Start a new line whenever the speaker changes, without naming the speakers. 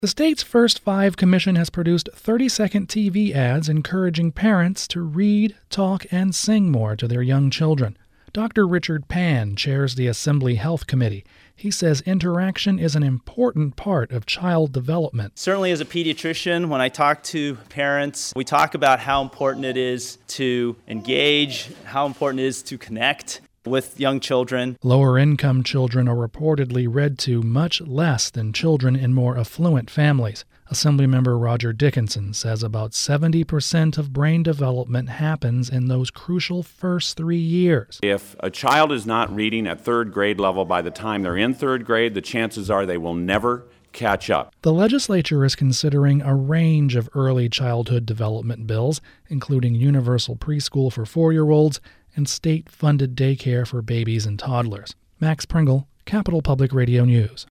The state's First Five Commission has produced 30-second TV ads encouraging parents to read, talk, and sing more to their young children. Dr. Richard Pan chairs the Assembly Health Committee. He says interaction is an important part of child development.
Certainly as a pediatrician, when I talk to parents, we talk about how important it is to engage, how important it is to connect with young children.
Lower-income children are reportedly read to much less than children in more affluent families. Assemblymember Roger Dickinson says about 70% of brain development happens in those crucial first 3 years.
If a child is not reading at third grade level by the time they're in third grade, the chances are they will never catch up.
The legislature is considering a range of early childhood development bills, including universal preschool for 4-year-olds and state-funded daycare for babies and toddlers. Max Pringle, Capital Public Radio News.